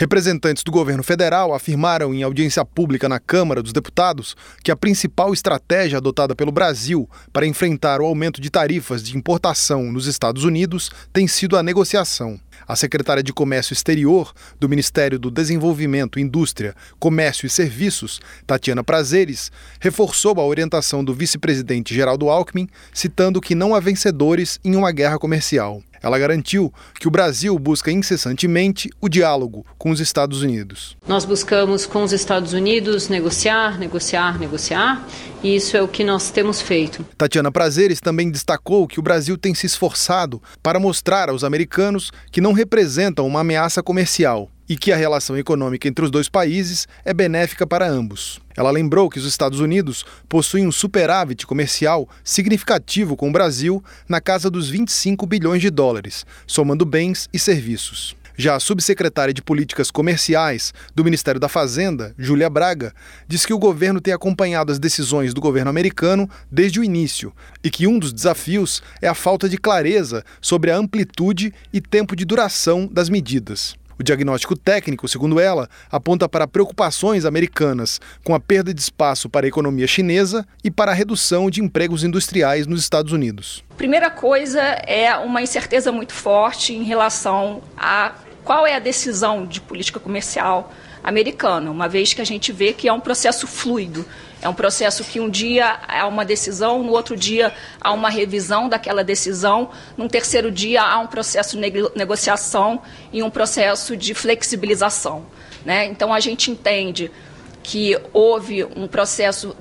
Representantes do governo federal afirmaram em audiência pública na Câmara dos Deputados que a principal estratégia adotada pelo Brasil para enfrentar o aumento de tarifas de importação nos Estados Unidos tem sido a negociação. A secretária de Comércio Exterior do Ministério do Desenvolvimento, Indústria, Comércio e Serviços, Tatiana Prazeres, reforçou a orientação do vice-presidente Geraldo Alckmin, citando que não há vencedores em uma guerra comercial. Ela garantiu que o Brasil busca incessantemente o diálogo com os Estados Unidos. Nós buscamos com os Estados Unidos negociar, e isso é o que nós temos feito. Tatiana Prazeres também destacou que o Brasil tem se esforçado para mostrar aos americanos que não representam uma ameaça comercial e que a relação econômica entre os dois países é benéfica para ambos. Ela lembrou que os Estados Unidos possuem um superávit comercial significativo com o Brasil na casa dos 25 bilhões de dólares, somando bens e serviços. Já a subsecretária de Políticas Comerciais do Ministério da Fazenda, Júlia Braga, diz que o governo tem acompanhado as decisões do governo americano desde o início e que um dos desafios é a falta de clareza sobre a amplitude e tempo de duração das medidas. O diagnóstico técnico, segundo ela, aponta para preocupações americanas com a perda de espaço para a economia chinesa e para a redução de empregos industriais nos Estados Unidos. Primeira coisa é uma incerteza muito forte em relação a qual é a decisão de política comercial americana, uma vez que a gente vê que é um processo fluido. É um processo que um dia há uma decisão, no outro dia há uma revisão daquela decisão, num terceiro dia há um processo de negociação e um processo de flexibilização, né? Então a gente entende que houve um processo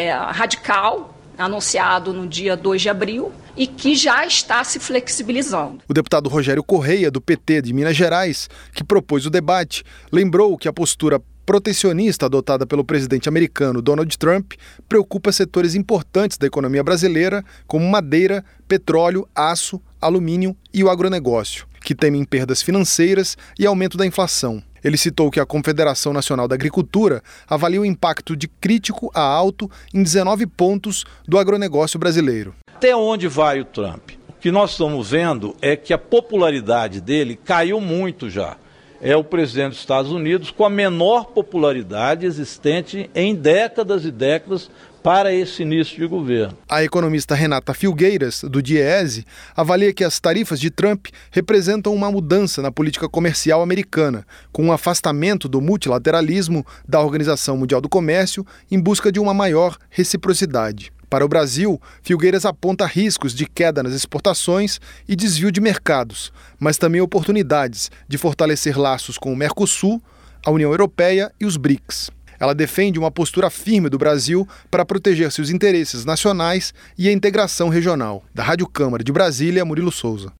radical anunciado no dia 2 de abril e que já está se flexibilizando. O deputado Rogério Correia, do PT de Minas Gerais, que propôs o debate, lembrou que a postura protecionista adotada pelo presidente americano Donald Trump preocupa setores importantes da economia brasileira, como madeira, petróleo, aço, alumínio e o agronegócio, que temem perdas financeiras e aumento da inflação. Ele citou que a Confederação Nacional da Agricultura avalia o impacto de crítico a alto em 19 pontos do agronegócio brasileiro. Até onde vai o Trump? O que nós estamos vendo é que a popularidade dele caiu muito já. É o presidente dos Estados Unidos com a menor popularidade existente em décadas e décadas para esse início de governo. A economista Renata Filgueiras, do DIEESE, avalia que as tarifas de Trump representam uma mudança na política comercial americana, com um afastamento do multilateralismo da Organização Mundial do Comércio em busca de uma maior reciprocidade. Para o Brasil, Filgueiras aponta riscos de queda nas exportações e desvio de mercados, mas também oportunidades de fortalecer laços com o Mercosul, a União Europeia e os BRICS. Ela defende uma postura firme do Brasil para proteger seus interesses nacionais e a integração regional. Da Rádio Câmara de Brasília, Murilo Souza.